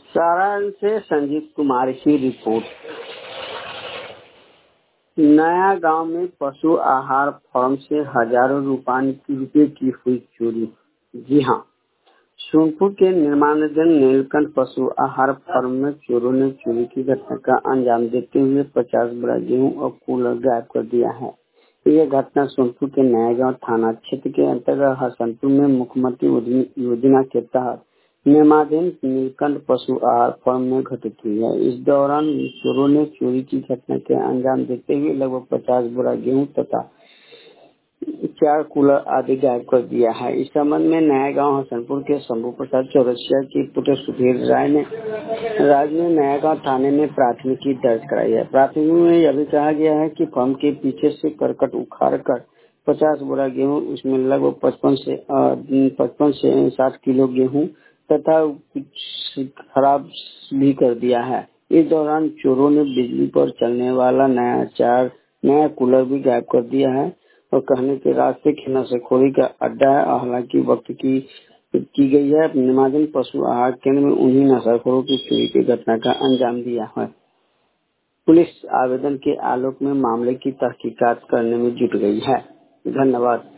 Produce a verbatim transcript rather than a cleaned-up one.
सारण से संजीव कुमार की रिपोर्ट। नया गांव में पशु आहार फार्म से हजारों रुपए की हुई चोरी। जी हां, सोनपुर के निर्माणाधीन नीलकंठ पशु आहार फार्म में चोरों ने चोरी की घटना का अंजाम देते हुए पचास बोरा गेहूं और कूलर गायब कर दिया है। यह घटना सोनपुर के नया गांव थाना क्षेत्र के अंतर्गत हसनपुर में मुख्यमंत्री योजना के तहत निर्माणाधीन नीलकंठ पशु आहार फार्म में घटित हुई है। इस दौरान चोरों ने चोरी की घटना के अंजाम देते हुए लगभग पचास बोरा गेहूं तथा चार कूलर आदि गायब कर दिया है। इस संबंध में नया गांव हसनपुर के शंभू प्रसाद चौरसिया की पुत्र सुधीर राय ने राज ने नया गांव थाने में प्राथमिकी दर्ज कराई है। प्राथमिकी में यह भी कहा गया है कि फार्म के पीछे से करकट उखाड़ कर पचास बोरा गेहूं, उसमें लगभग पचपन से पचपन से साठ किलो गेहूं तथा कुछ खराब भी कर दिया है। इस दौरान चोरों ने बिजली पर चलने वाला नया चार नया कूलर भी गायब कर दिया है और कहने के रास्ते की नशाखोरी का अड्डा है। हालांकि वक्त की की गई है निर्माणाधीन पशु आहार केंद्र में उन्हीं नशाखोरों की चोरी की घटना का अंजाम दिया है। पुलिस आवेदन के आलोक में मामले की तहकीकात करने में जुट गई है। धन्यवाद।